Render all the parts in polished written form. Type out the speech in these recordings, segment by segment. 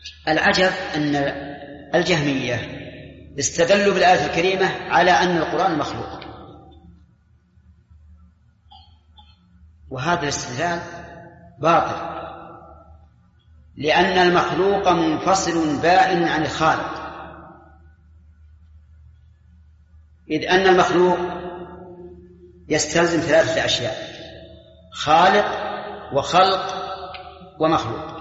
العجب أن الجهمية استدلوا بالآية الكريمة على أن القرآن مخلوق، وهذا الاستدلال باطل، لأن المخلوق منفصل بائن عن الخالق، إذ أن المخلوق يستلزم ثلاثة أشياء: خالق وخلق ومخلوق.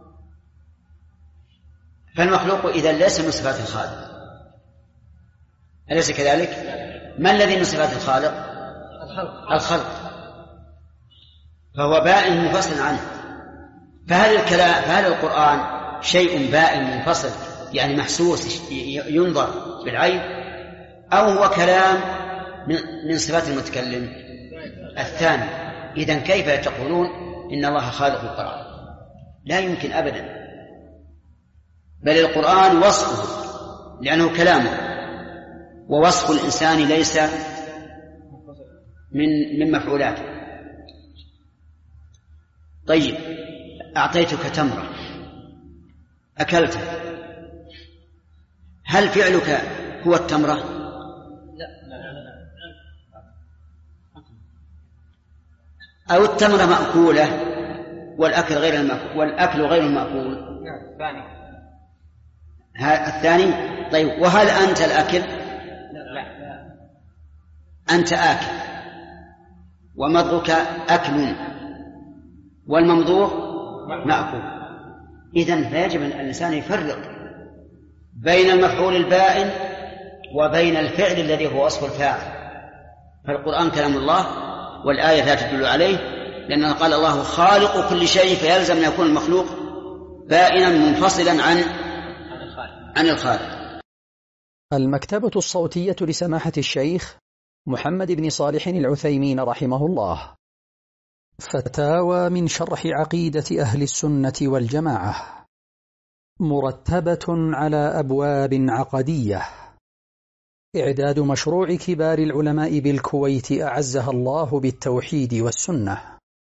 فالمخلوق إذا ليس من صفات الخالق، أليس كذلك؟ ما الذي من صفات الخالق؟ الخلق، فهو بائن منفصل عنه. فهل القرآن شيء بائن منفصل يعني محسوس ينظر بالعين، أو هو كلام من صفات المتكلم؟ الثاني. إذن كيف تقولون إن الله خالق القرآن؟ لا يمكن أبدا، بل القرآن وصفه لأنه كلامه، ووصف الإنسان ليس من مفعولاته. طيب، أعطيتك تمرة أكلت، هل فعلك هو التمرة؟ أو التمرة مأكولة والأكل غير المأكول؟ الثاني. طيب، وهل أنت الأكل؟ لا. أنت آكل، ومضغك أكل، والممضوغ مأكول. إذن فيجب أن الإنسان يفرق بين المفعول البائن وبين الفعل الذي هو وصف الفاعل. فالقرآن كلام الله، والآية لا تدل عليه، لأنه قال الله خالق كل شيء، فيلزم أن يكون المخلوق بائنا منفصلا عن الخالق. المكتبة الصوتية لسماحة الشيخ محمد بن صالح العثيمين رحمه الله. فتاوى من شرح عقيدة أهل السنة والجماعة، مرتبة على أبواب عقدية. إعداد مشروع كبار العلماء بالكويت أعزها الله بالتوحيد والسنة.